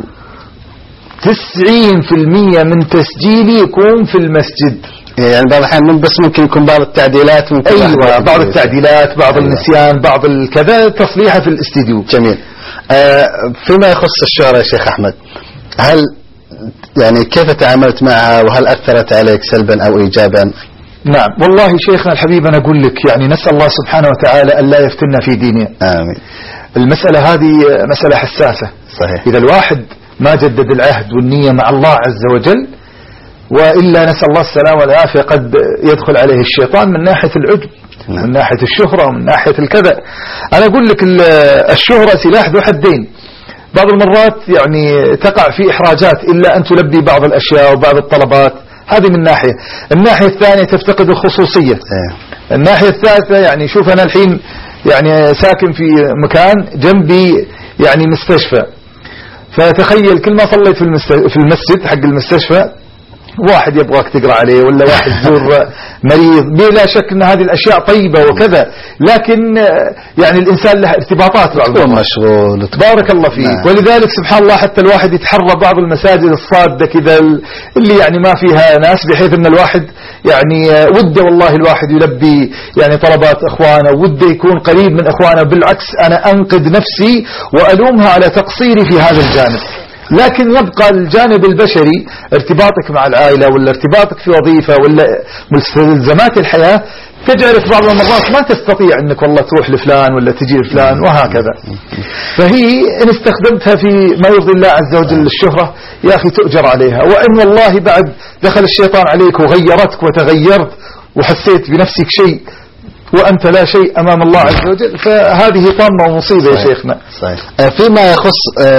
تسعين في المية من تسجيلي يكون في المسجد، يعني بعض الأحيان بس ممكن يكون بعض التعديلات ممكن أيوة بعض التعديلات بعض أيوة. النسيان بعض الكذا تصليحة في الاستديو. جميل. آه فيما يخص الشهرة يا شيخ أحمد، هل يعني كيف تعاملت معها وهل أثرت عليك سلبا أو إيجابا؟ نعم والله شيخنا الحبيب أنا أقول لك يعني نسأل الله سبحانه وتعالى أن لا يفتنا في دينه. آمين. المسألة هذه مسألة حساسة. صحيح. إذا الواحد ما جدد العهد والنية مع الله عز وجل وإلا نسأل الله السلامة والعافية قد يدخل عليه الشيطان من ناحية العجب، من ناحية الشهرة ومن ناحية الكذا. أنا أقول لك الشهرة سلاح ذو حدين، بعض المرات يعني تقع في إحراجات إلا أن تلبي بعض الأشياء وبعض الطلبات، هذه من ناحية. الناحية الثانية تفتقد الخصوصية. الناحية الثالثة يعني شوف أنا الحين يعني ساكن في مكان جنبي يعني مستشفى، فتخيل كل ما صليت في المسجد حق المستشفى واحد يبغاك تقرأ عليه ولا واحد يزور مريض، بلا شك أن هذه الأشياء طيبة وكذا، لكن يعني الإنسان له ارتباطات بعض مشغول. بارك الله فيك. نعم. ولذلك سبحان الله حتى الواحد يتحرى بعض المساجد الصادة كذا اللي يعني ما فيها ناس، بحيث أن الواحد يعني وده والله الواحد يلبي يعني طلبات إخوانه، وده يكون قريب من إخوانه. بالعكس أنا أنقذ نفسي وألومها على تقصيري في هذا الجانب. لكن يبقى الجانب البشري، ارتباطك مع العائلة ولا ارتباطك في وظيفة ولا مستلزمات الحياة تجعل في بعض المرات ما تستطيع انك والله تروح لفلان ولا تجي لفلان وهكذا. فهي ان استخدمتها في ما يرضي الله عز وجل الشهرة يا أخي تؤجر عليها، وإن والله بعد دخل الشيطان عليك وغيرتك وتغيرت وحسيت بنفسك شيء وأنت لا شيء أمام الله عز وجل، فهذه طامة ومصيبة يا شيخنا. صحيح. فيما يخص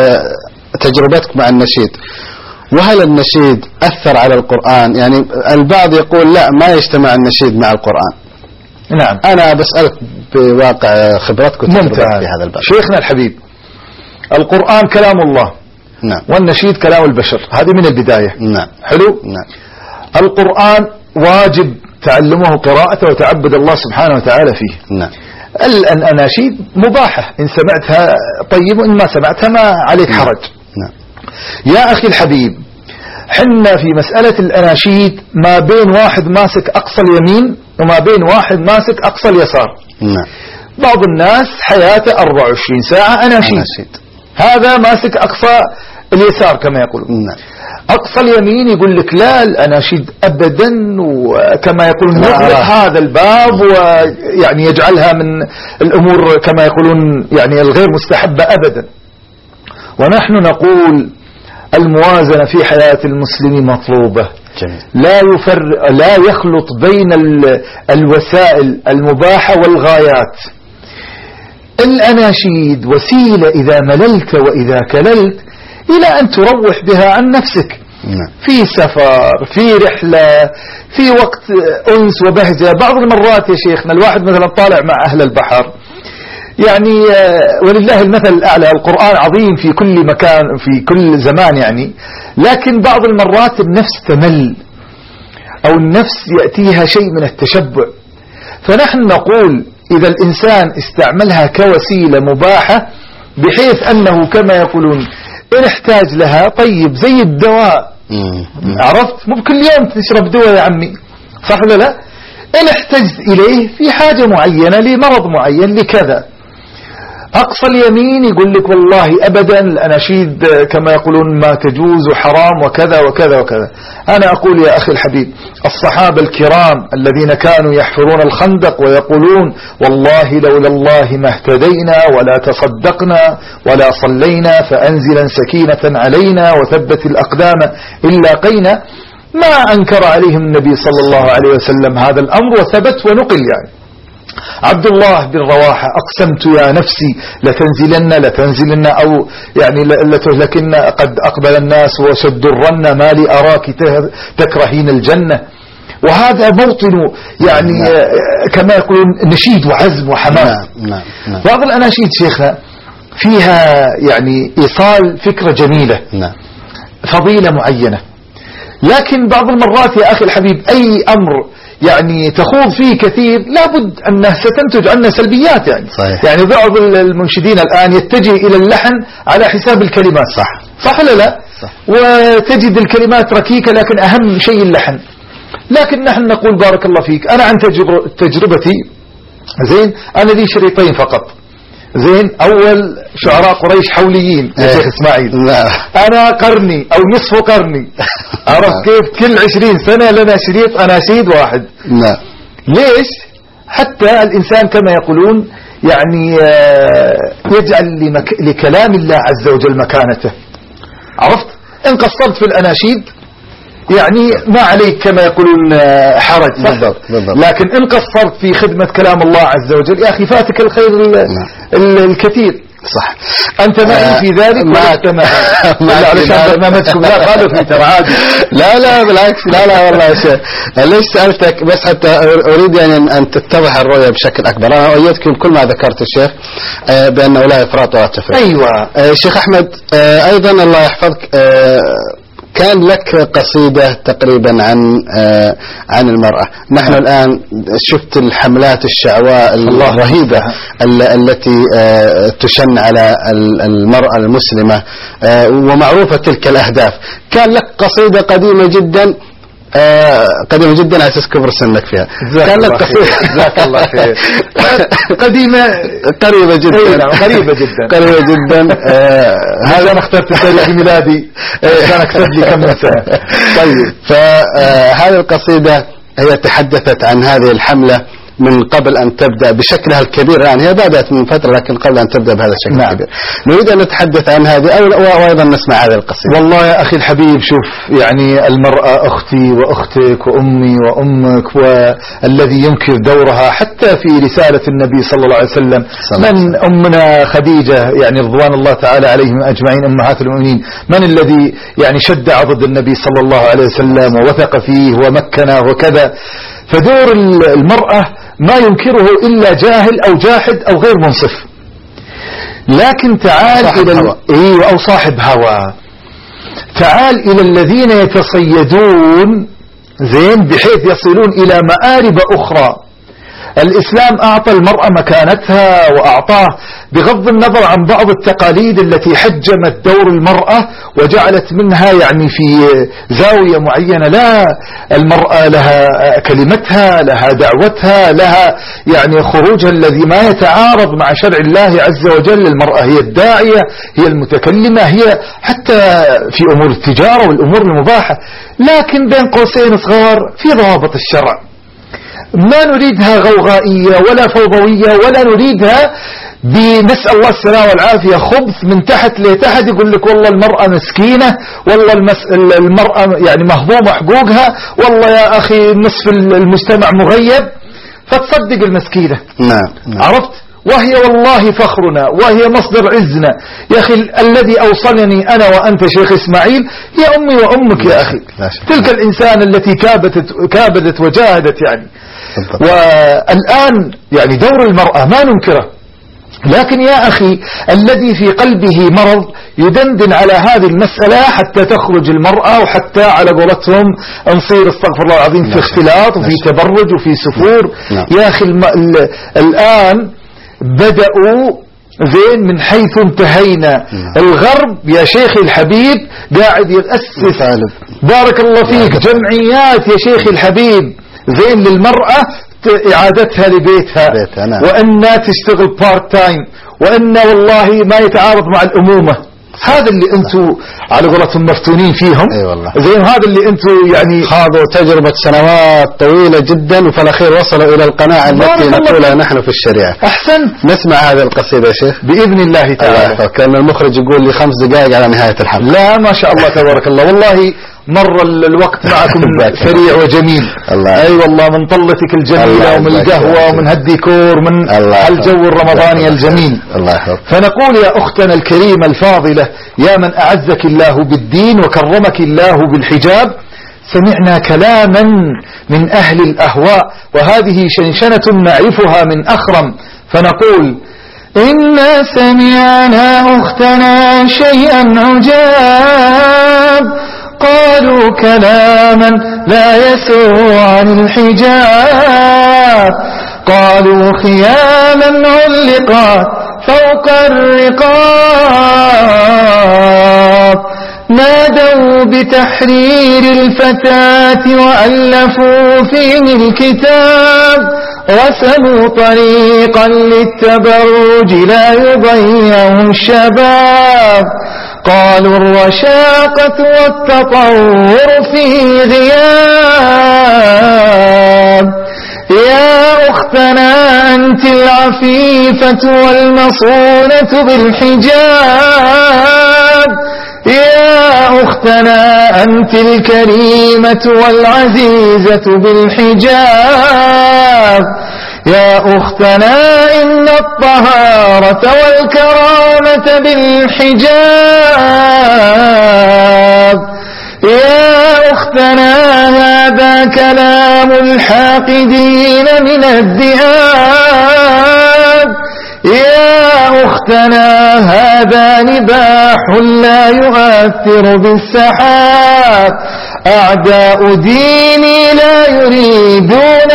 تجربتك مع النشيد، وهل النشيد أثر على القرآن؟ يعني البعض يقول لا ما يجتمع النشيد مع القرآن. نعم. أنا بسألك بواقع خبرتك وتجربتك في هذا الباب. شيخنا الحبيب القرآن كلام الله. نعم. والنشيد كلام البشر، هذه من البداية. نعم. حلو. نعم. القرآن واجب تعلمه قراءته وتعبد الله سبحانه وتعالى فيه. نعم. الأناشيد مباحة، إن سمعتها طيب وإن ما سمعتها ما عليك حرج. نعم. يا أخي الحبيب حنا في مسألة الأناشيد ما بين واحد ماسك أقصى اليمين وما بين واحد ماسك أقصى اليسار. نعم. بعض الناس حياته أربعة وعشرين ساعة أناشيد. أناشيد. هذا ماسك أقصى اليسار كما يقولون. نعم. أقصى اليمين يقول لك لا الأناشيد أبدا، وكما يقولون يغلق هذا الباب ويعني يجعلها من الأمور كما يقولون يعني الغير مستحبة أبدا. ونحن نقول الموازنة في حياة المسلم مطلوبة. جميل. لا يفر لا يخلط بين الوسائل المباحة والغايات. الأناشيد وسيلة إذا مللت وإذا كللت إلى أن تروح بها عن نفسك. نعم. في سفر، في رحلة، في وقت أنس وبهجة. بعض المرات يا شيخنا الواحد مثلا طالع مع أهل البحر، يعني ولله المثل الأعلى، القرآن عظيم في كل مكان في كل زمان يعني، لكن بعض المرات النفس تمل أو النفس يأتيها شيء من التشبع. فنحن نقول إذا الإنسان استعملها كوسيلة مباحة بحيث أنه كما يقولون إن احتاج لها طيب زي الدواء. عرفت؟ مو بكل يوم تشرب دواء يا عمي، صح ولا لا؟ إن احتجت إليه في حاجة معينة لمرض معين لكذا. أقصى اليمين يقول لك والله أبدا الأناشيد كما يقولون ما تجوز وحرام وكذا وكذا وكذا. أنا أقول يا أخي الحبيب الصحابة الكرام الذين كانوا يحفرون الخندق ويقولون والله لولا الله ما اهتدينا ولا تصدقنا ولا صلينا فأنزلا سكينة علينا وثبت الأقدام إلا قينا، ما أنكر عليهم النبي صلى الله عليه وسلم هذا الأمر وثبت ونقل. يعني عبد الله بن رواحة أقسمت يا نفسي لتنزلن لتنزلن أو يعني لتهلكن قد أقبل الناس وشدرن ما لي أراك تكرهين الجنة. وهذا موطن يعني نعم. كما يقولون نشيد وعزم وحماس. نعم. نعم. نعم. بعض الأناشيد شيخنا فيها يعني إيصال فكرة جميلة. نعم. فضيلة معينة، لكن بعض المرات يا أخي الحبيب أي أمر يعني تخوض فيه كثير لابد أنه ستنتج عنه سلبيات. يعني صحيح. يعني بعض المنشدين الآن يتجه إلى اللحن على حساب الكلمات. صح صح ولا لا؟ صح. وتجد الكلمات ركيكة لكن أهم شيء اللحن. لكن نحن نقول بارك الله فيك أنا عن تجربتي زين أنا لي شريطين فقط. زين أول شعراء قريش حوليين يا شيخ إسماعيل. لا. أنا قرني أو نصف قرني. عرف كيف؟ كل عشرين سنة لنا شريط أناشيد واحد. لا. ليش؟ حتى الإنسان كما يقولون يعني يجعل لكلام الله عز وجل مكانته. عرفت؟ إن قصرت في الأناشيد يعني ما عليك كما يقولون حرج. بالضبط بالضبط. لكن إن قصرت في خدمة كلام الله عز وجل يا أخي فاتك الخير الكثير. صح. أنت معي في ذلك ولا معي علشان برنامجكم لا قالوا في ترى عادي. لا لا بالعكس. لا لا والله يا شيخ ليش سألتك بس حتى أريد يعني أن تتضح الرؤية بشكل أكبر. أنا أؤيدكم كل ما ذكرت الشيخ بأنه لا إفراط ولا تفريط. أيوة. شيخ أحمد أيضا الله يحفظك كان لك قصيدة تقريبا عن آه عن المرأة. نحن آه. الآن شفت الحملات الشعواء الرهيبة التي آه تشن على المرأة المسلمة آه ومعروفة تلك الأهداف. كان لك قصيدة قديمة جدا آه قديمة جدا على أساس كبر سنك فيها. كان لك قصيدة جزاك الله خير. قديمة قريبة جدا قريبة جدا قريبة جدا. هذا أنا اخترت تاريخ ميلادي كان أكتب لي كم سنة. طيب فهذه القصيدة هي تحدثت عن هذه الحملة من قبل أن تبدأ بشكلها الكبير. يعني هي بدأت من فترة لكن قبل أن تبدأ بهذا الشكل نعم. الكبير. نريد أن نتحدث عن هذه أو وأيضا نسمع هذه القصيدة. والله يا أخي الحبيب شوف يعني المرأة أختي وأختك وأمي وأمك والذي ينكر دورها حتى في رسالة النبي صلى الله عليه وسلم من أمنا خديجة يعني رضوان الله تعالى عليهم أجمعين أمهات المؤمنين من الذي يعني شد عضد النبي صلى الله عليه وسلم ووثق فيه ومكنه وكذا. فدور المرأة ما ينكره إلا جاهل أو جاحد أو غير منصف. لكن تعال إلى إيه أو صاحب هوى. تعال إلى الذين يتصيدون زين بحيث يصلون إلى مآرب أخرى. الإسلام أعطى المرأة مكانتها وأعطاه بغض النظر عن بعض التقاليد التي حجمت دور المرأة وجعلت منها يعني في زاوية معينة. لا المرأة لها كلمتها لها دعوتها لها يعني خروجها الذي ما يتعارض مع شرع الله عز وجل. المرأة هي الداعية هي المتكلمة هي حتى في أمور التجارة والأمور المباحة. لكن بين قوسين صغار في ضوابط الشرع. ما نريدها غوغائية ولا فوضوية ولا نريدها بنسأل الله السلامة والعافية خبث من تحت لتحت يقول لك والله المرأة مسكينة والله المرأة يعني مهضومة حقوقها والله يا أخي نصف المجتمع مغيب فتصدق المسكينة. نعم. عرفت وهي والله فخرنا وهي مصدر عزنا. يا أخي الذي أوصلني أنا وأنت شيخ إسماعيل هي أمي وأمك يا أخي. تلك الإنسان التي كابدت, كابدت وجاهدت يعني. والآن يعني دور المرأة ما ننكره. لكن يا أخي الذي في قلبه مرض يدندن على هذه المسألة حتى تخرج المرأة وحتى على قولتهم نصير استغفر الله العظيم في اختلاط وفي تبرج وفي سفور. يا أخي الم... ال... الآن بدأوا زين من حيث انتهينا. الغرب يا شيخي الحبيب قاعد يأسس بارك الله فيك جمعيات يا شيخي الحبيب زين للمرأة إعادتها لبيتها وأنها تشتغل بارت تايم وأن والله ما يتعارض مع الأمومة. هذا اللي انتوا على قولتهم مفتونين فيهم. اي والله. زين هذا اللي انتوا يعني خاضوا تجربة سنوات طويلة جدا وفي الأخير وصلوا إلى القناعة التي نقولها نحن في الشريعة. أحسن. نسمع هذه القصيدة يا شيخ بإذن الله تعالى. كان المخرج يقول لي خمس دقائق على نهاية الحلقة. لا ما شاء الله تبارك الله والله مر الوقت معكم سريع وجميل. اي أيوة والله من طلتك الجميلة ومن القهوة ومن هالديكور من الجو الرمضاني الجميل. الله. فنقول يا أختنا الكريمة الفاضلة يا من أعزك الله بالدين وكرمك الله بالحجاب سمعنا كلاما من أهل الأهواء وهذه شنشنة نعرفها من أخرم فنقول إنا سمعنا أختنا شيئا عجاب قالوا كلاما لا يسوء عن الحجاب قالوا خياما علقات فوق الرقاب نادوا بتحرير الفتاة وألفوا فيه الكتاب رسموا طريقا للتبرج لا يضيعه الشباب قالوا الرشاقة والتطور في غياب يا أختنا أنت العفيفة والمصونة بالحجاب يا أختنا أنت الكريمة والعزيزة بالحجاب، يا أختنا إن الطهارة والكرامة بالحجاب، يا أختنا هذا كلام الحاقدين من الذئاب، يا أختنا هذا نباح لا يؤثر بالسحاب، أعداء ديني لا يريدون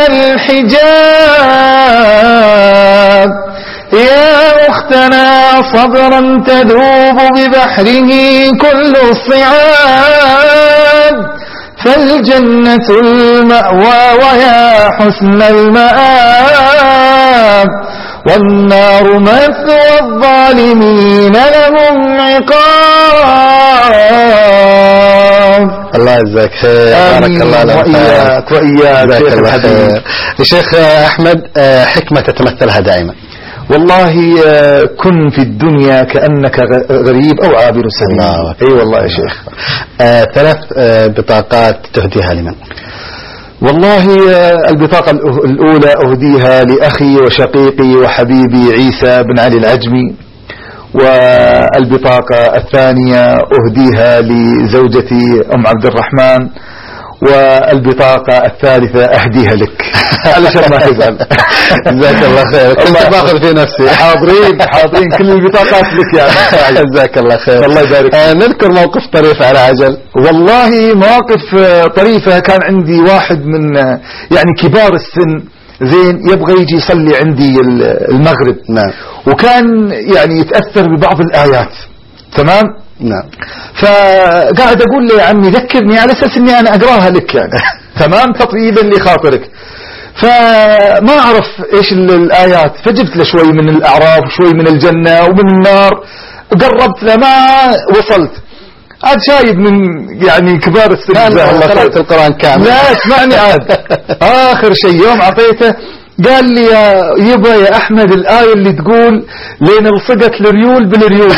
الحجاب، يا أختنا صبرا تذوب ببحره كل الصعاب، فالجنة المأوى ويا حسن المآب، والنار مثوى الظالمين لهم عقاب. الله يجزاك خير، بارك الله لك وإياك وإياك شيخ الحبيب. الشيخ أحمد، حكمة تتمثلها دائما؟ والله كن في الدنيا كأنك غريب أو عابر سبيل. اي أي والله يا شيخ. آه ثلاث آه بطاقات تهديها لمن؟ والله البطاقة الأولى أهديها لأخي وشقيقي وحبيبي عيسى بن علي العجمي، والبطاقة الثانية أهديها لزوجتي أم عبد الرحمن، والبطاقة الثالثة أهديها لك علشان ما تزعل. جزاك الله خير. كنت باخذ في نفسي. حاضرين حاضرين كل البطاقات لك يعني. جزاك الله خير. الله يبارك. آه نذكر موقف طريف على عجل. والله مواقف طريفة. كان عندي واحد من يعني كبار السن زين يبغى يجي يصلي عندي المغرب. نعم. وكان يعني يتأثر ببعض الآيات. تمام. نعم. فقاعد أقول له يا عمي ذكرني على أساس أني أنا أقراها لك يعني. تمام. تطيبا لخاطرك. فما أعرف إيش الآيات، فجبت له شوي من الأعراف وشوي من الجنة ومن النار، قربت له ما وصلت. عاد شايب من يعني كبار السن. لا قرأت القرآن كامل. لا اسمعني عاد. آخر شيء يوم أعطيته قال لي يا يبا يا أحمد الآية اللي تقول لين الصقت الريول بالريول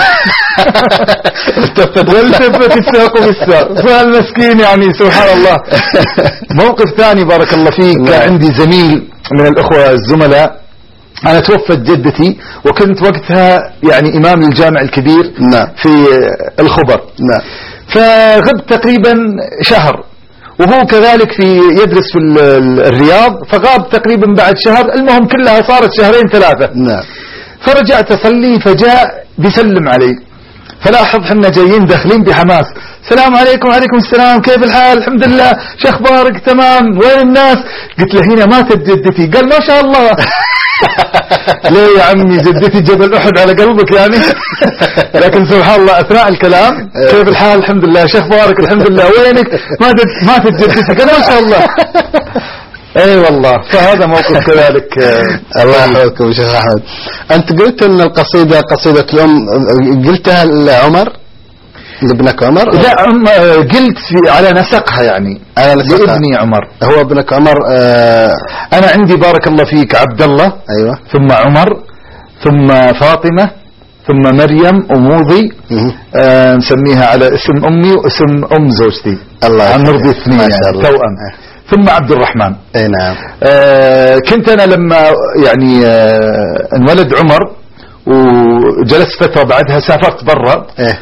والتفت الساق بالساق. فالمسكين يعني سبحان الله. موقف ثاني بارك الله فيك. كان عندي زميل من الأخوة الزملاء، أنا توفت جدتي وكنت وقتها يعني إمام الجامع الكبير. نعم. في الخبر. نعم. فغبت تقريبا شهر، وهو كذلك في يدرس في الرياض، فغاب تقريبا بعد شهر. المهم كلها صارت شهرين ثلاثة. نعم. فرجعت أصلي فجاء بيسلم علي، فلاحظ حنا جايين داخلين بحماس. السلام عليكم. وعليكم السلام، كيف الحال؟ الحمد لله. شو اخبارك؟ تمام. وين الناس؟ قلت له هنا ماتت جدتي. قال ما شاء الله. ليه يا عمي جدتي جبل أحد على قلبك يعني. لكن سبحان الله أثناء الكلام كيف الحال؟ الحمد لله. شو اخبارك؟ الحمد لله. وينك؟ ماتت ماتت جدتي. قال ما شاء الله. اي والله. فهذا موقف كذلك. الله يحفظكم شيخ أحمد. أنت قلت أن القصيدة قصيدة الأم قلتها لعمر لابنك عمر؟ لا عم قلت في على نسقها يعني على نسقها لابني عمر. هو ابنك عمر. آه أنا عندي بارك الله فيك عبد الله. أيوة. ثم عمر ثم فاطمة ثم مريم أموضي. آه نسميها على اسم أمي واسم أم زوجتي. الله عن نرضي اثنين يعني توأم. ثم عبد الرحمن. اي نعم. آه كنت أنا لما يعني آه انولد عمر وجلست فترة بعدها سافرت برا. إيه؟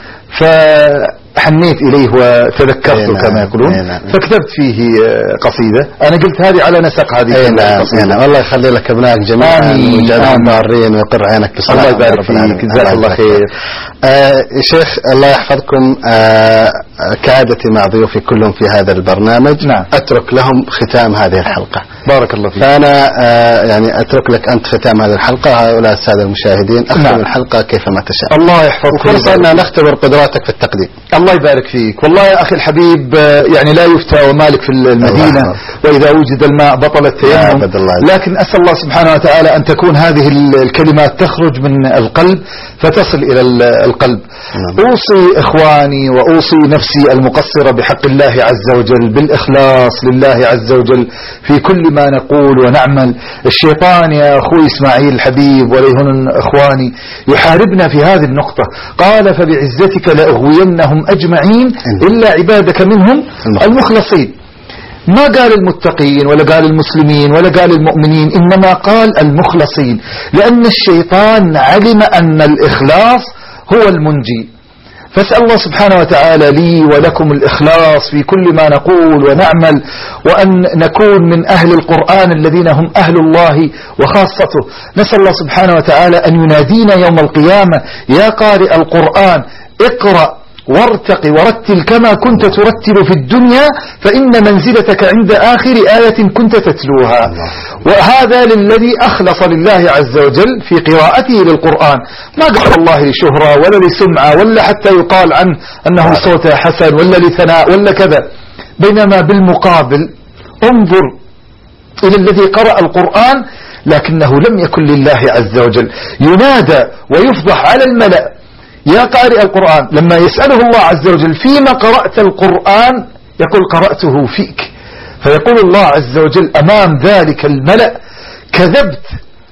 فحنيت إليه وتذكرته. إيه نعم. كما يقولون. إيه نعم. فكتبت فيه قصيدة. أنا قلت هذه على نسق هذه. إيه نعم. إيه نعم. الله يخلي لك ابنائك جميعا ويجعلهم بارين ويقر عينك بالصلاة. الله يبارك فيك. جزاك الله خير. آه شيخ الله يحفظكم. آه كعادتي مع ضيوفي كلهم في هذا البرنامج. نعم. أترك لهم ختام هذه الحلقة. بارك الله فيك. فأنا آه يعني أترك لك أنت ختام هذه الحلقة. هؤلاء السادة المشاهدين أختم نعم. الحلقة كيفما تشاء. الله يحفظك. وفرصة أن نختبر قدراتك في التقديم. الله يبارك فيك. والله يا أخي الحبيب يعني لا يفتى ومالك في المدينة، وإذا وجد الماء بطل التيمم. لكن أسأل الله سبحانه وتعالى أن تكون هذه الكلمات تخرج من القلب فتصل إلى القلب. نعم. أوصي إخواني وأوصي نفسي المقصرة بحق الله عز وجل بالإخلاص لله عز وجل في كل ما نقول ونعمل. الشيطان يا أخوي إسماعيل الحبيب وليهن إخواني يحاربنا في هذه النقطة. قال فبعزتك لأغوينهم أجمعين إلا عبادك منهم المخلصين. ما قال المتقين ولا قال المسلمين ولا قال المؤمنين، إنما قال المخلصين، لأن الشيطان علم أن الإخلاص هو المنجي. فاسأل الله سبحانه وتعالى لي ولكم الإخلاص في كل ما نقول ونعمل، وأن نكون من أهل القرآن الذين هم أهل الله وخاصته. نسأل الله سبحانه وتعالى أن ينادينا يوم القيامة يا قارئ القرآن اقرأ وارتق ورتل كما كنت ترتل في الدنيا، فإن منزلتك عند آخر آية كنت تتلوها. وهذا للذي أخلص لله عز وجل في قراءته للقرآن، ما قال الله لشهرة ولا لسمعة ولا حتى يقال عنه أنه صوته حسن ولا لثناء ولا كذا. بينما بالمقابل انظر إلى الذي قرأ القرآن لكنه لم يكن لله عز وجل، ينادى ويفضح على الملأ يا قارئ القرآن. لما يسأله الله عز وجل فيما قرأت القرآن يقول قرأته فيك، فيقول الله عز وجل أمام ذلك الملأ كذبت،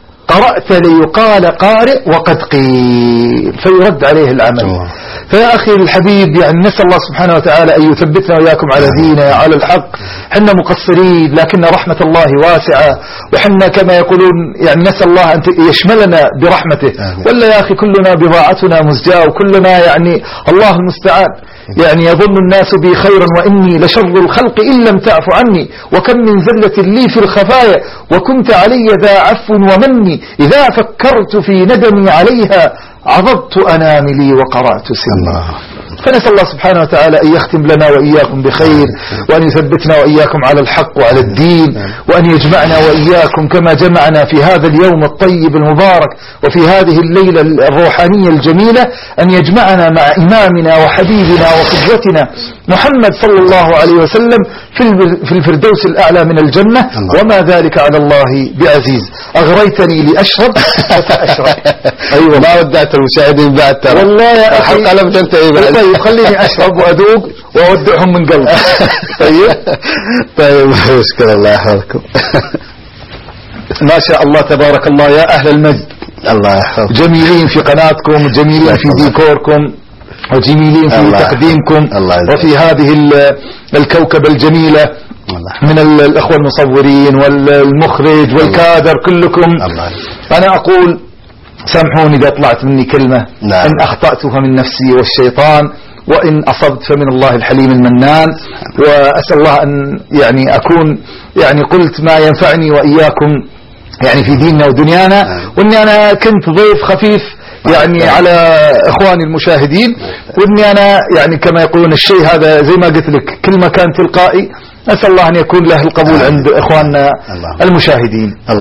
قرأت ليقال قارئ وقد قيل، فيرد عليه العمل. فيا أخي الحبيب يعني نسأل الله سبحانه وتعالى أن يثبتنا وإياكم على دينه على الحق. حنا مقصرين لكن رحمة الله واسعة، وحنا كما يقولون يعني نسأل الله أن يشملنا برحمته. ولا يا أخي كلنا بضاعتنا مزجاة وكلنا يعني الله المستعان. يعني يظن الناس بي خيرا وإني لشر الخلق إن لم تعف عني، وكم من زلة لي في الخفايا وكنت علي ذا عفو ومني، إذا فكرت في ندمي عليها عضضت أناملي وقرأت سنة. فنسأل الله سبحانه وتعالى أن يختم لنا وإياكم بخير، وأن يثبتنا وإياكم على الحق وعلى الدين، وأن يجمعنا وإياكم كما جمعنا في هذا اليوم الطيب المبارك وفي هذه الليلة الروحانية الجميلة، أن يجمعنا مع إمامنا وحبيبنا وقدوتنا محمد صلى الله عليه وسلم في الفردوس الأعلى من الجنة، وما ذلك على الله بعزيز. أغريتني لأشرب فسأشرب. أيوة ما ودعت المشاهدين بعد ترى والله يا أخي الحلقة لم تنتهي بعد. طيب خليني أشرب وأذوق وأودعهم من قلبي. طيب طيب مشكلة الله يحفظكم. ما شاء الله تبارك الله يا أهل المجد، الله يحفظكم، جميلين في قناتكم، جميلين في ديكوركم، وجميلين في تقديمكم، وفي هذه الكوكبة الجميلة من الأخوة المصورين والمخرج والكادر كلكم. أنا أقول سامحوني إذا طلعت مني كلمة، نعم. إن أخطأت فمن نفسي والشيطان، وإن أصبت فمن الله الحليم المنان. وأسأل الله أن يعني أكون يعني قلت ما ينفعني وإياكم يعني في ديننا ودنيانا، نعم. وإني أنا كنت ضيف خفيف يعني نعم. على إخواني المشاهدين، وإني أنا يعني كما يقولون الشيء هذا زي ما قلت لك كل ما كان تلقائي. أسأل الله أن يكون له القبول عند إخواننا المشاهدين.